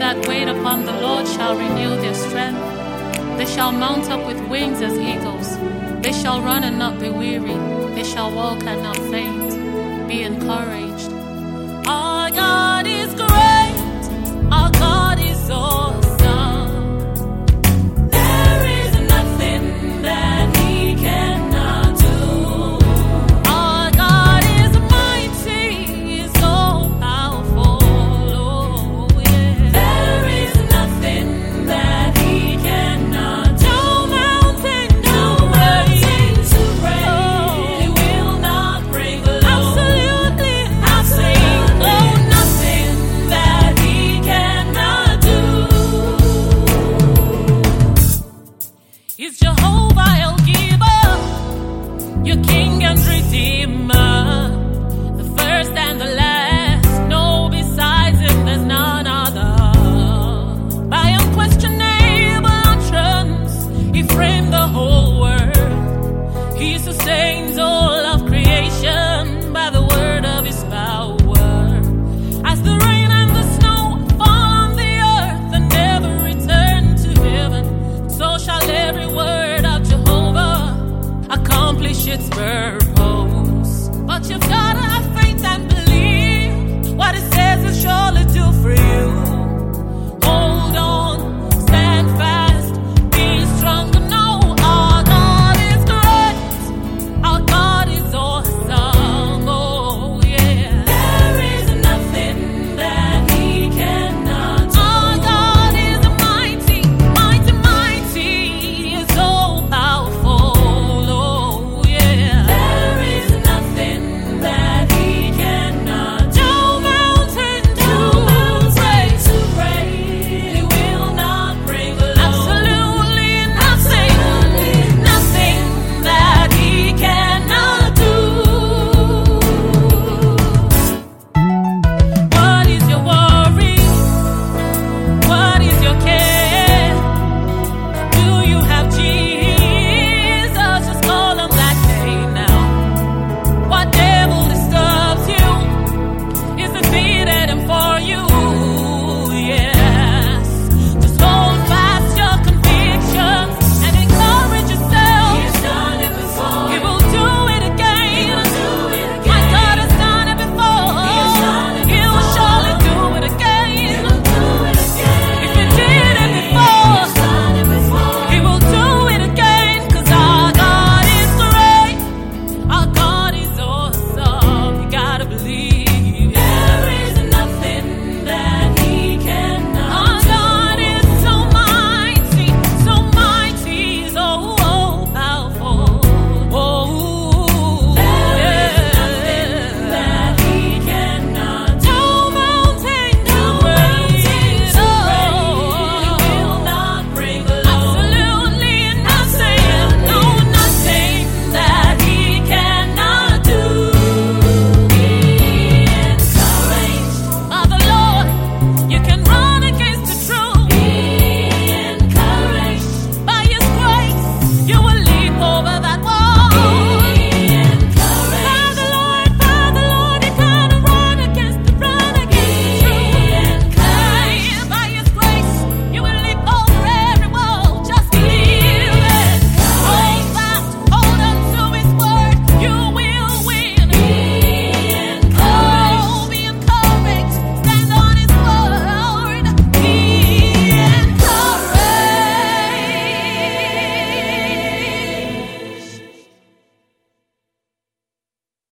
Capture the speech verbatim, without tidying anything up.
that wait upon the Lord shall renew their strength. They shall mount up with wings as eagles. They shall run and not be weary. They shall walk and not faint. Be encouraged. Our God is great. Our God is awesome. There is nothing that He cannot do. Our God is mighty. He's all powerful. Oh, yeah. There is nothing that He cannot do. No mountain, no mountain to break. Oh, He will not break alone. Absolutely, absolutely. Oh, nothing that He cannot do. He's Jehovah El Giver, your King and Redeemer, the first and the last. No, besides Him, there's none other. By unquestionable utterance, He framed the whole world. He sustains all of creation by the word of His power. As the rain and the snow fall on the earth and never return to heaven, so shall every word of Jehovah accomplish its purpose. But you've gotta have faith and believe what is